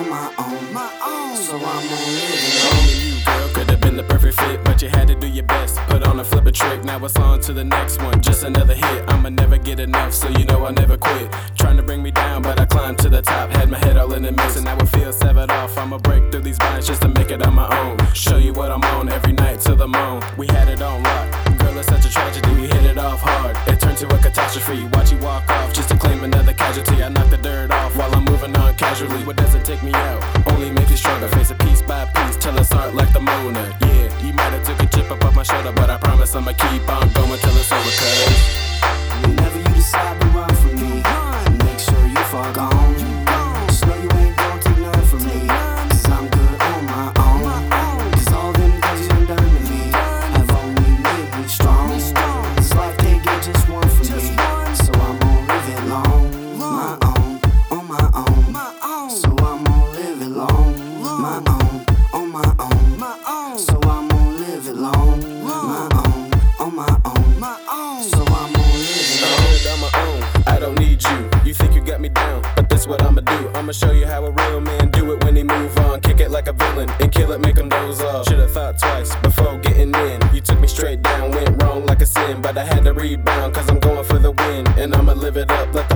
on my own. So I'm gonna live it Me and you, girl, could have been the perfect fit, but you had to do your best. Put on a flip a trick, now it's on to the next one. Just another hit, I'ma never get enough, so you know I'll never quit. Trying to bring me down, but I climbed to the top. Had my head all in the mix, and I would feel severed off. I'ma break through these binds just to make it on my own. Show you what I'm on every night till the moan. We had it on lock. Girl, it's such a tragedy, we hit it off hard. It turned to a catastrophe, watch you walk off just to claim another casualty. I knock the dirt off while I'm moving on casually. What doesn't take me out only makes me stronger. Face it piece by piece till it's hard like the Mona. Yeah, you might have took a chip up off my shoulder, but I promise I'ma keep on going till it's over. Cause whenever you decide to run from me, make sure you far gone. Just know you ain't gon' take none from me, cause I'm good on my own. Cause all them things you done to me have only made me strong. This life can't get just one from me, so I'm gonna live it long. My own, on my own. So I'm gonna live it long. My own, on my own. So I'm gonna live it long. My own, on my own. So I'm gonna live it long. on my own, I don't need you. You think you got me down, but this what I'ma do. I'ma show you how a real man do it when he move on. Kick it like a villain and kill it, make him doze off. Should've thought twice before getting in. You took me straight down, went wrong like a sin, but I had to rebound cause I'm going for the win. And I'ma live it up, let the